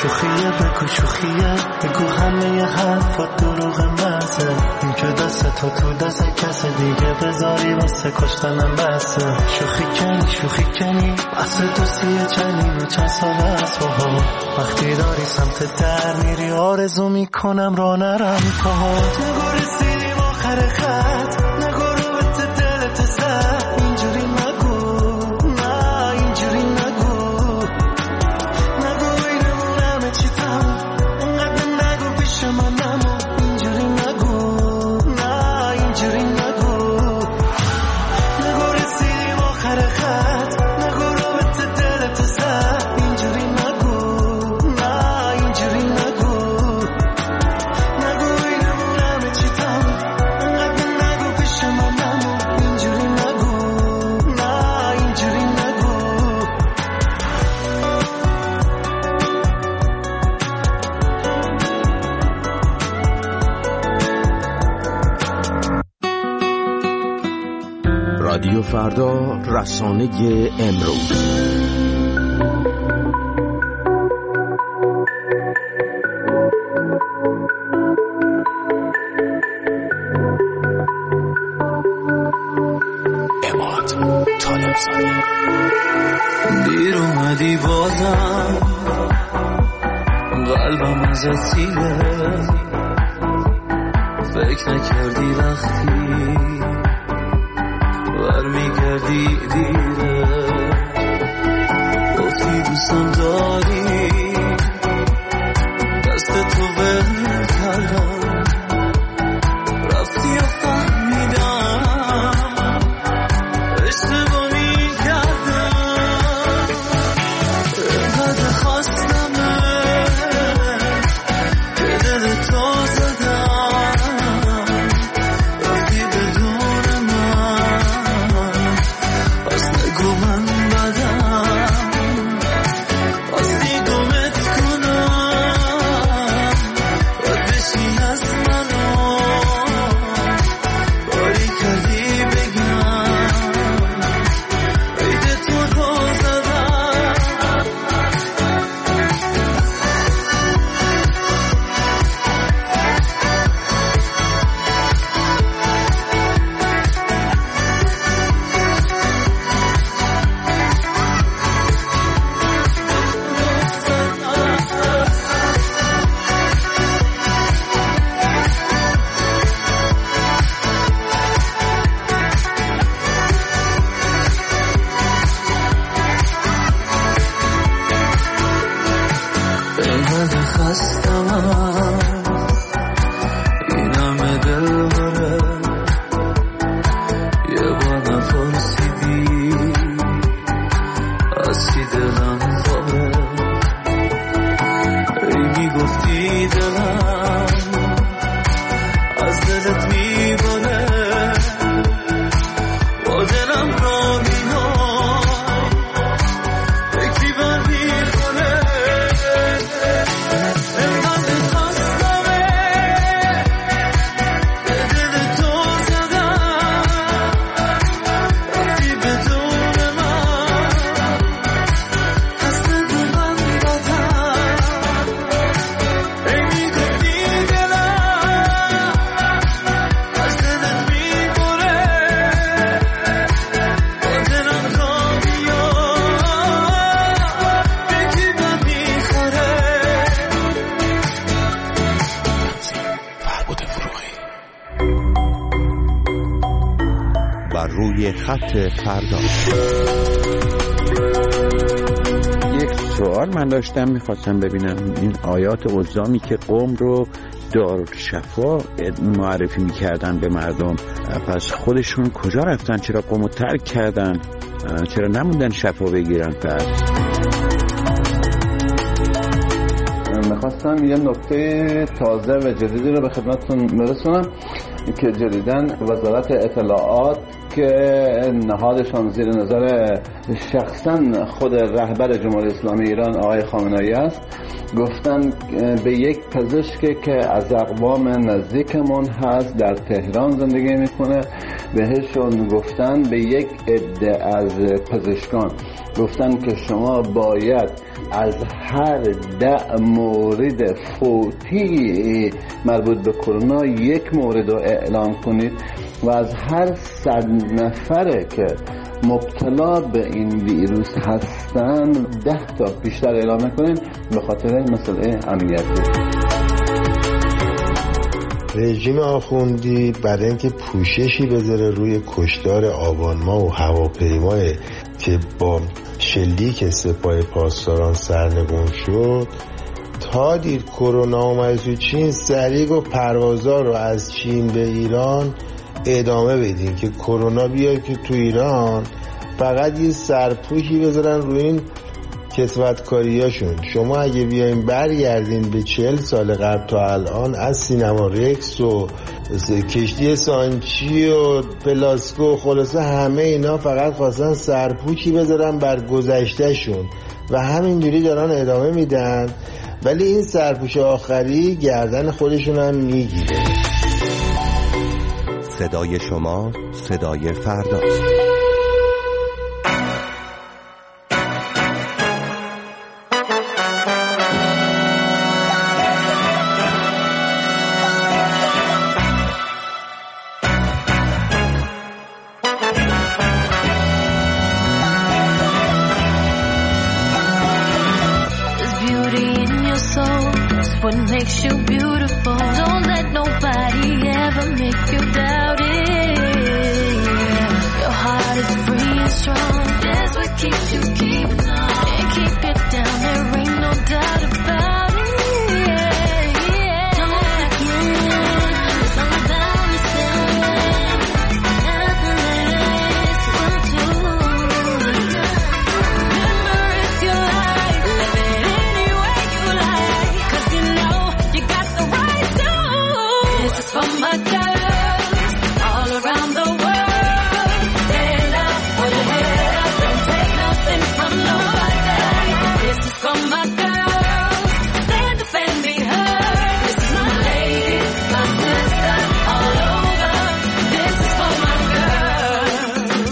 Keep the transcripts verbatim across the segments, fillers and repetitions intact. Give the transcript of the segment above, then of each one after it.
شوخیه بگو شوخیه بگو همه ی حرفات دروغ محضه این که دست تو تو دست کس دیگه بذاری واسه کشتنم بسه شوخی کنی شوخی کنی بس دوستیه چنین و چند سال از ها وقتی داری سمت در میری آرزو میکنم را نرم پاهات نگو رسیدیم آخر خط نگو رو به دلت زد اینجوری نگو نه اینجوری نگو نگو اینمون همه چی تموم انقدر نگو پیش من نمون اینجوری نگو نه اینجوری نگو نگو رسیدیم آخر خط نگو رو به دلت زد اینجوری نگو نه اینجوری نگو نگو اینمون همه چی تموم انقدر نگو پیش من نمون اینجوری نگو نه اینجوری نگو رادیو فردا، رسانه امروز. اماد طالبزاده. دیر اومدی بازم قلبم ازت سیره فکر نکردی وقتی برمیگردی دیره گفتی دوستم داری دست تو ول کردم رفتی و فهمیدم اشتباه میکردم اینقدر خواستمه که دل تو زدم رفتی بدون من پس نگو من بدم راستی گمت کنم باید بشی از منو باری کردی بگم عید تو رو زدم اینقدر خستم این همه دل بره یه بار نپرسیدی از چی دلم خوره ای میگفتی دلم از دلت میباره با دلم را میهای فکری بر میخونه اینقدر خواستمه به دل تو زدم رفتی بدون من پس نگو من بدم ای میگفتی دلم از دلت میبره با دلم را میاد فکری بر میخوره فربود فروغی. بر روی خط فردا. یک سوال من داشتم میخواستم ببینم این آیات الزامی که قوم رو دارالشفا معرفی میکردن به مردم پس خودشون کجا رفتن؟ چرا قوم رو ترک کردن؟ چرا نموندن شفا بگیرن؟ پس میخواستم یه نکته تازه و جدیدی رو به خدمتتون برسونم که جدیداً وزارت اطلاعات که نهادشان زیر نظر شخصا خود رهبر جمهوری اسلامی ایران آقای خامنه‌ای است، گفتن به یک پزشکی که از اقوام نزدیکمون هست در تهران زندگی میکنه، بهشون گفتن به یک عده از پزشکان گفتن که شما باید از هر ده مورد فوتی مربوط به کرونا یک مورد رو اعلام کنید و از هر صد نفره که مبتلا به این ویروس هستن ده تا بیشتر اعلام کنید به خاطر مسئله امنیتی. رژیم آخوندی برای اینکه پوششی بذاره روی کشتار آبانما و هواپیمای که با شلیک سپاه پاسداران سرنگون شد، تا دید کرونا اومد تو چین سریع و پروازا رو از چین به ایران ادامه بدین که کرونا بیاد که تو ایران فقط یه سرپوشی بذارن روی این کسوتکاریاشون. شما اگه بیاین برگردین به چهل سال قبل تا الان، از سینما رکس و کشتی سانچی و پلاسکو، خلاصه همه اینا فقط خواستن سرپوشی بذارن بر گذشتهشون و همینجوری دارن ادامه میدن، ولی این سرپوش آخری گردن خودشون هم میگیره. صدای شما صدای فرداست. What makes you beautiful? Don't let nobody ever make you doubt it. Your heart is free and strong. That's what keeps you keeping on. Can't keep it down, there ain't no doubt about it. Don't begin, it's all about yourself. Nothing less will do. Remember it's your life, live it any way you like. For my girls all around the world, stand up, put your head up, don't take nothing from nobody. This is for my girls, stand up and be heard. This is my lady, my sister, all over. This is for my girls.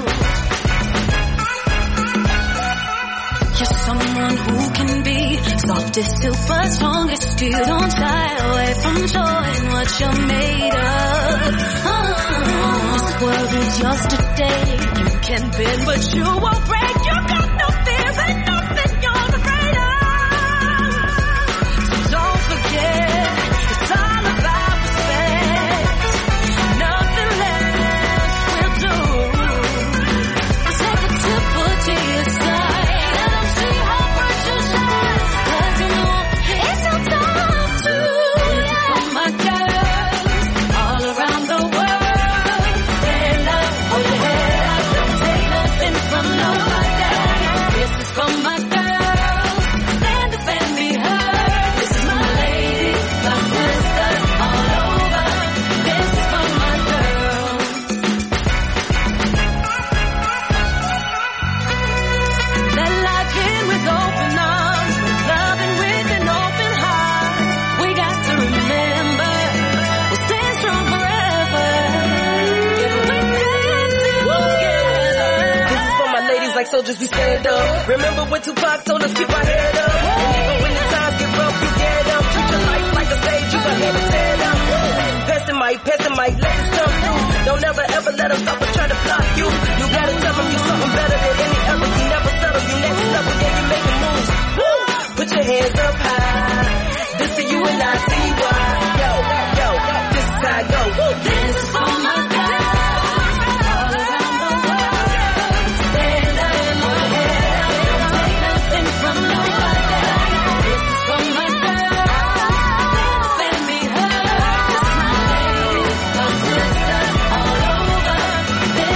You're someone who can be soft as silver, strong as steel. Don't shy away from showing what you're made of. Oh, this world is yours today. You can bend, but you won't break. You got no fears, ain't nothing you're afraid of. So don't forget, it's all about respect. Nothing less will do. Take a tipple to your side. Let them see how bright you shine. 'Cause you know it's your time to. This is for my girls all around the world. Stand up, hold your head up, don't take nothing from nobody. This is for my girls, stand up and be heard. This is my lady, my sisters all over. This is for my girls. Let life in with open arms, loving with an open heart. We got to remember, we'll stand strong forever. If we dance together. This is for my ladies like soldiers, we stand up. Remember when Tupac told us keep our head up. And even when the times get rough, you get up. Treat your life like a stage, you got never stand up. Passing mic, passing mic, ladies come through. Don't ever ever let them stop or try to block you. You gotta tell them you're something better than any other. You never settle, you next level, yeah, you making moves. Woo! Put your hands up high. This to you and I see why. Yo, yo, this is how I go. Woo! This is for my girls all around the world. Stand up and hold your head up, don't take nothing from nobody. This is for my girls, stand up and be heard. This is my lady, my sisters all over. This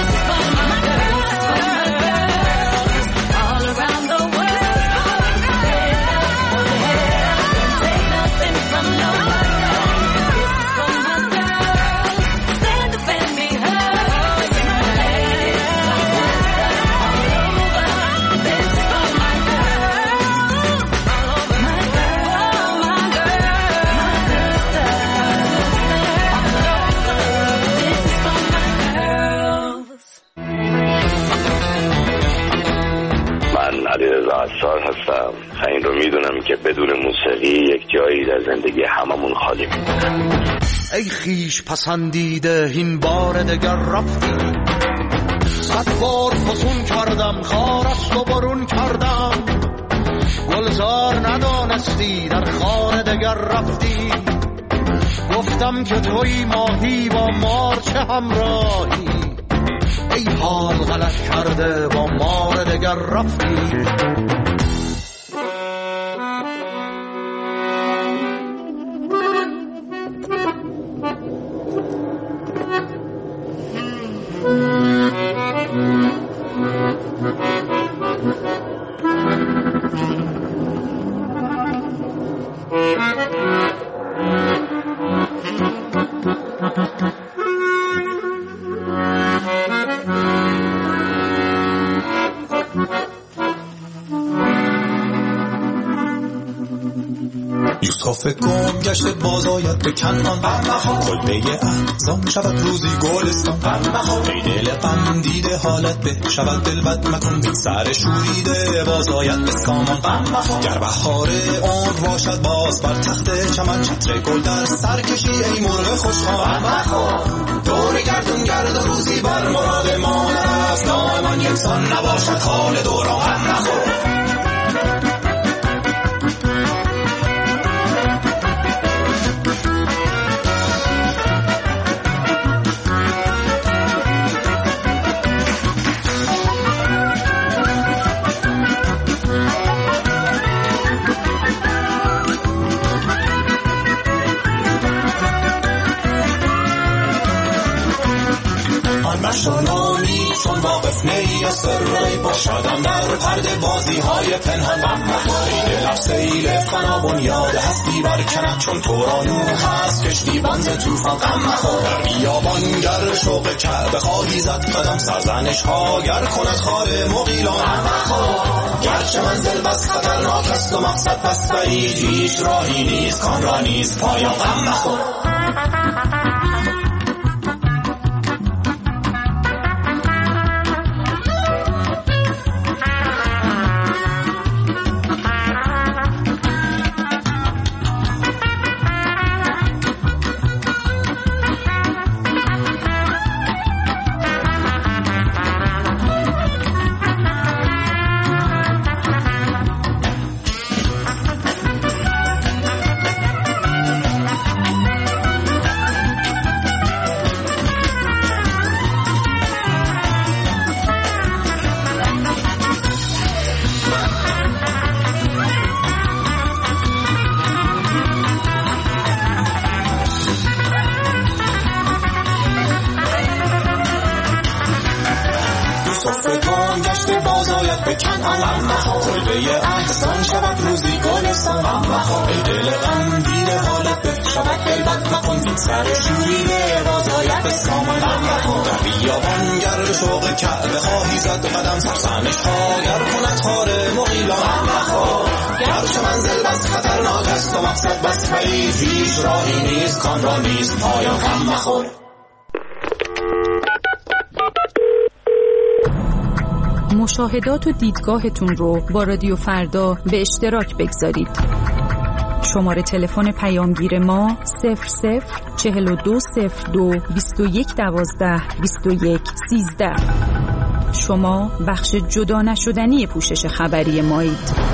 علیرضا عصار هستم. این رو میدونم که بدون موسیقی یک جایی در زندگی هممون خالی میمونه. ای خیش پسندیده این بار دگر رفتی، صد بار فسون کردم خارست و برون کردم، گلزار ندانستی در خانه دگر رفتی، گفتم که توی ماهی با مار چه همراهی، ای حال غلط کرده با مار دگر رفتی. یوسف گم گشته باز آید به کنعان، کلبه احزان شود روزی گلستان، ای دل غم دیده حالت به شود دل بد مکن، بی سر شوریده باز آید به سامان، گر بهار عمر باشد باز بر تخت چمن، چتر گل در سر کشی ای مرغ خوشخوان، دور گردون گرد روزی بر مراد ما است، دائما یکسان نباشد حال دوران. مشتانانی چون واقف نی از سرای باشدم در پرده بازی های پنهان، ای دلم سیل فنا بنیاد هستی برکند، چون تورانو هست کشتی بنز توفان، غم مخور در بیابان گر شوق کعبه خواهی زد قدم، سرزنش ها گر کند خار مغیلان، غم مخور گرچه منزل بس خطرناک است و مقصد بس بعید، هیچ راهی نیست کان را نیست پایان، غم مخور. مشاهدات و دیدگاهتون رو با رادیو فردا به اشتراک بگذارید. شماره تلفن پیامگیر ما صفر صفر چهل و دو صفر دو بیست و یک دوازده بیست و یک سیزده. شما بخش جدا نشدنی پوشش خبری مایید.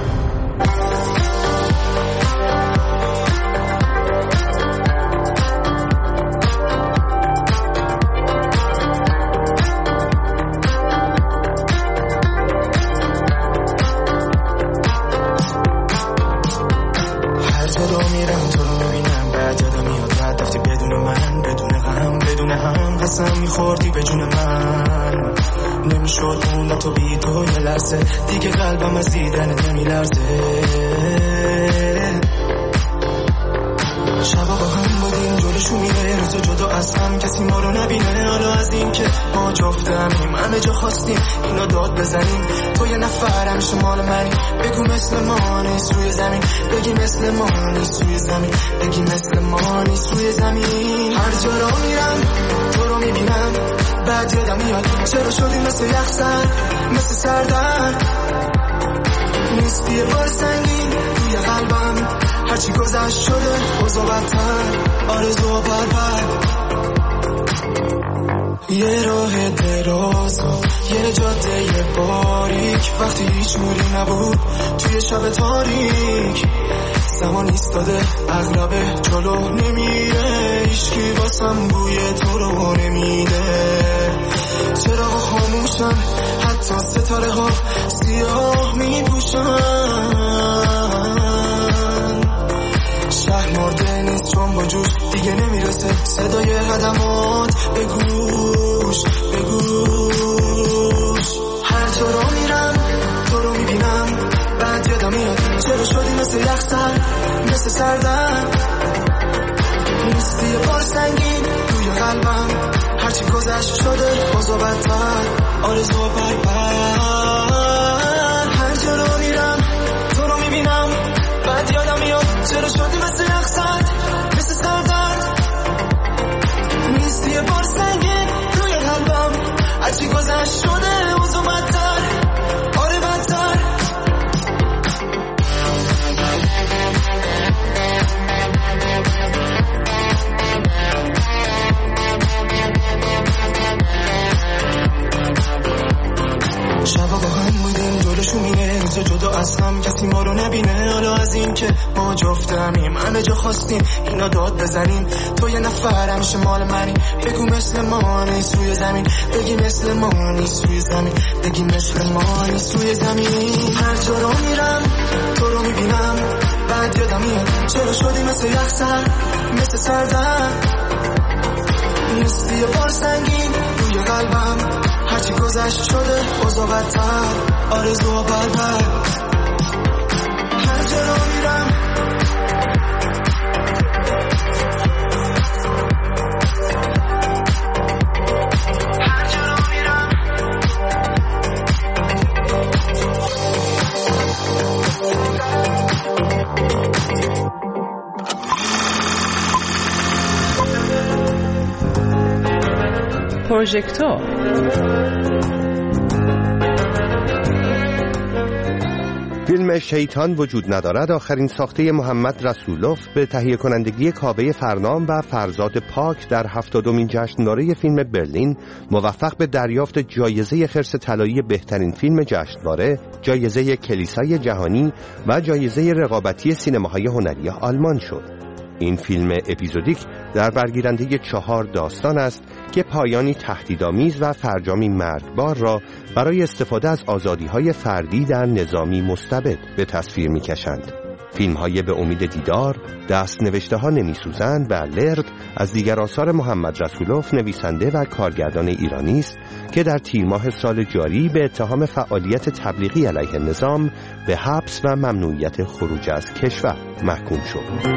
دیگه قلبم از دیدن نمیلرزه، شبا با هم بودیم جلوشو میره روزو جدا از هم، کسی ما رو نبینه، حالا از این که ما جفتمیم همه جا خواستیم اینو داد بزنیم، تو یه نفر همیشه مال منی، بگو مثل ما نیست روی زمین، بگی مثل ما نیست روی زمین، بگی مثل ما نیست روی زمین. هر جا را میرم تو رو میبینم، بعد یادم میاد چرا شدی مثل یخزن، مثل سردن، نیستی یه بار سنگین توی قلبم، هرچی گذشت شده اوضاع بدتر، آرزو بربر. یه راه دراز و یه جاده باریک، وقتی هیچ نوری نبود توی شب تاریک، زمان ایستاده اغلبه جلو نمیره، هیچکی واسم بوی تو رو نمیده. چراغ خاموشن، حتی ستاره ها سیاه میپوشن، شهر مرده نیست چون با جوش دیگه نمیرسه صدای قدمات به گوش به گوش. هر جا رو میرم تو رو میبینم، بعد یادم میاد چرا شدی مثل یخزر مثل سردن، نیستی یه بار سنگین توی قلبم، هرچی گذشت شده اوضاع بدتر، آرزو بربر. هر جا رو میرم تو رو میبینم، بعد یادم میاد چرا شدی مثل یخزر مثل سردن، نیستی یه بار سنگین توی قلبم، هرچی گذشت شده اوضاع بدتر، آره بدتر. شبا با هم بودیم جلوشو مینه، روزا جدا از هم کسی ما رو نبینه. حالا از این که ما جفتمیم همه جا خواستیم اینا داد بزنیم، تو یه نفر همیشه مال منی، بگو مثل ما نیست روی زمین، بگی مثل ما نیست روی زمین، بگی مثل ما نیست روی زمین. هر جا رو میرم تو رو میبینم، بعد یادم میاد چرا شدی مثل یخزر مثل سردن، نیستی یه بار سنگین روی قلبم، هرچی گذشت شده اوضاع بدتر، آرزو بربر. هر جا رو میرم هر جا رو میرم پروژکتور. فیلم شیطان وجود ندارد آخرین ساخته محمد رسولوف به تهیه کنندگی کاوه فرنام و فرزاد پاک در هفتادمین جشنواره فیلم برلین موفق به دریافت جایزه خرس طلایی بهترین فیلم جشنواره، جایزه کلیسای جهانی و جایزه رقابتی سینماهای هنری آلمان شد. این فیلم اپیزودیک در برگیرنده چهار داستان است که پایانی تهدیدآمیز و فرجامی مرگبار را برای استفاده از آزادی‌های فردی در نظامی مستبد به تصویر می‌کشند. فیلم‌های به امید دیدار، دست نوشته ها نمی‌سوزند و لرد از دیگر آثار محمد رسولوف نویسنده و کارگردان ایرانی است که در تیر ماه سال جاری به اتهام فعالیت تبلیغی علیه نظام به حبس و ممنوعیت خروج از کشور محکوم شد.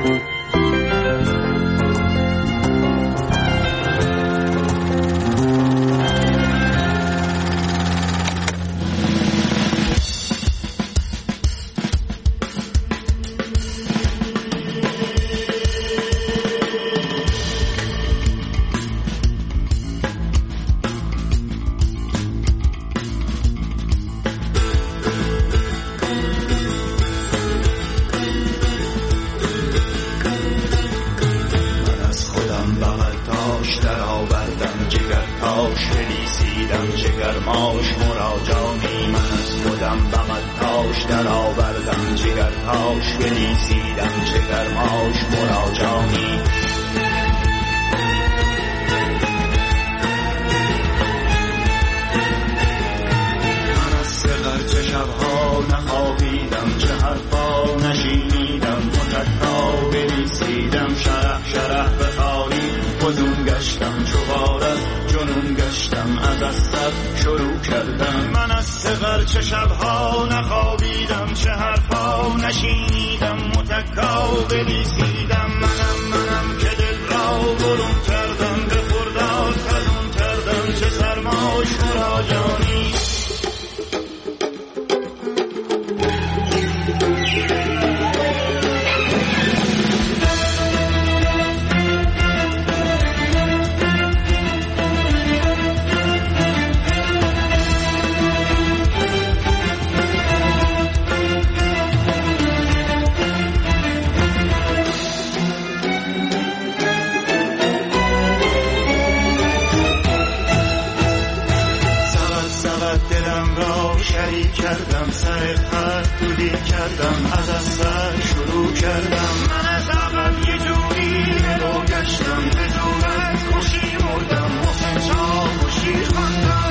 دلم را شریک کردم، سر خط دودی کردم، از اصل شروع کردم. من از اول یه جوری رو گشتم، به دورت خوشی مردم، حسن چا خوشی خواندم.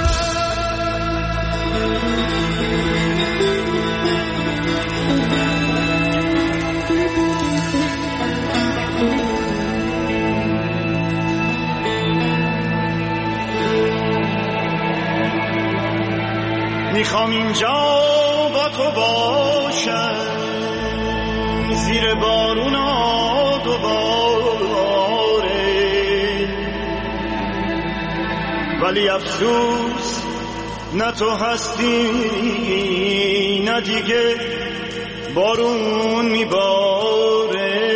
میخوام اینجا با تو باشم، زیر بارونا دوباره، ولی افسوس نه تو هستی نه دیگه بارون میباره.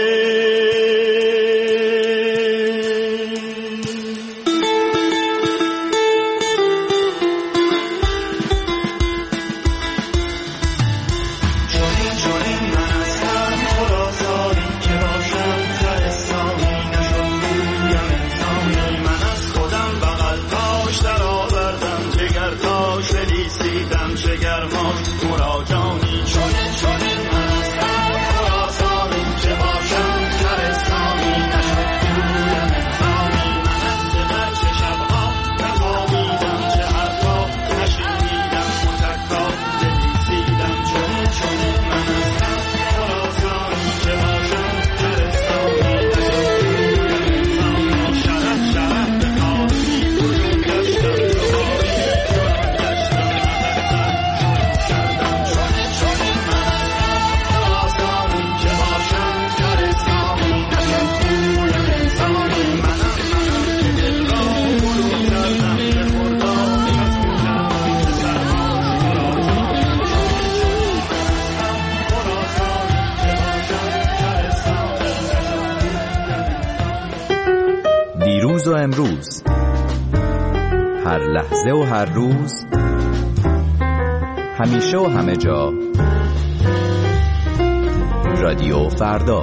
و امروز، هر لحظه و هر روز، همیشه و همه جا، رادیو فردا.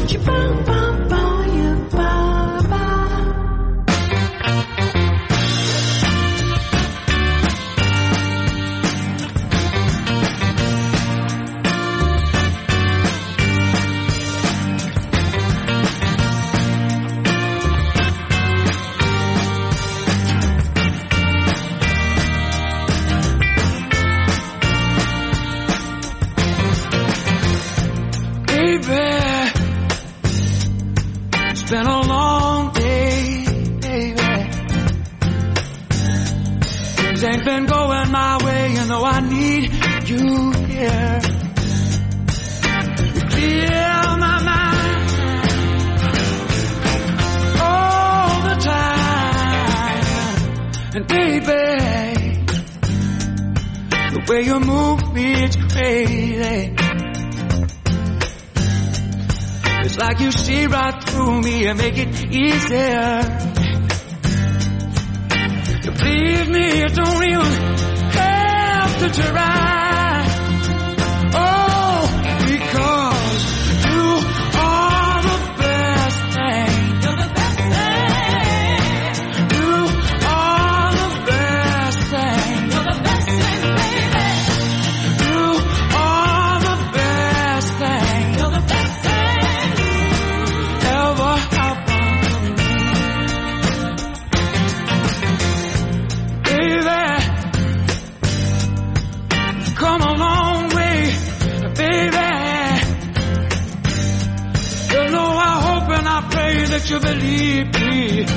Make it easier. Believe me, you don't even have to try. Oh, because you are the best thing. You're the best thing. You are the best thing. You're the best thing, baby. You are the best thing. You're the best thing ever happened to me. Baby, come a long way, baby. You know I hope and I pray that you believe me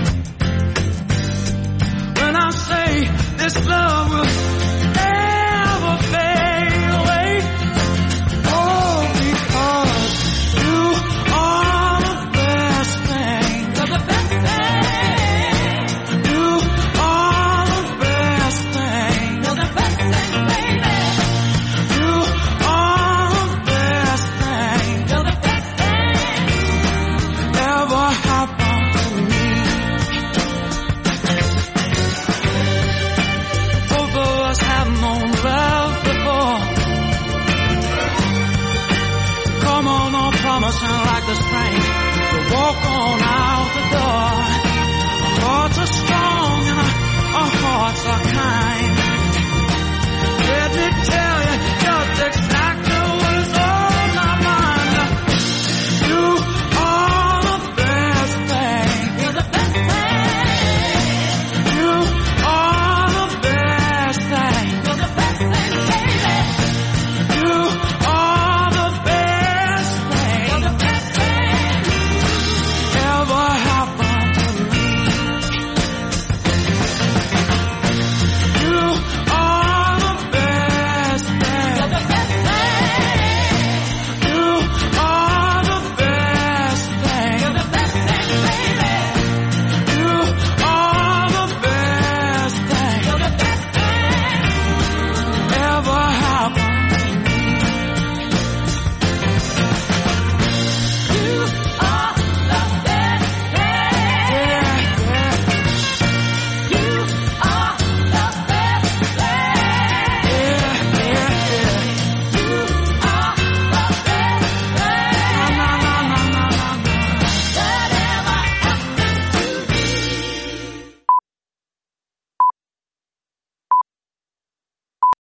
when I say this love will never fade away. Oh, because you are the best thing. You're the best thing. You are the best thing. You're the best thing, baby. You are the best thing. You're the best thing ever happened to me. Both of us have known love before. Come on, no promising like the spring to walk on out the door. Our hearts are strong and our, our hearts are kind.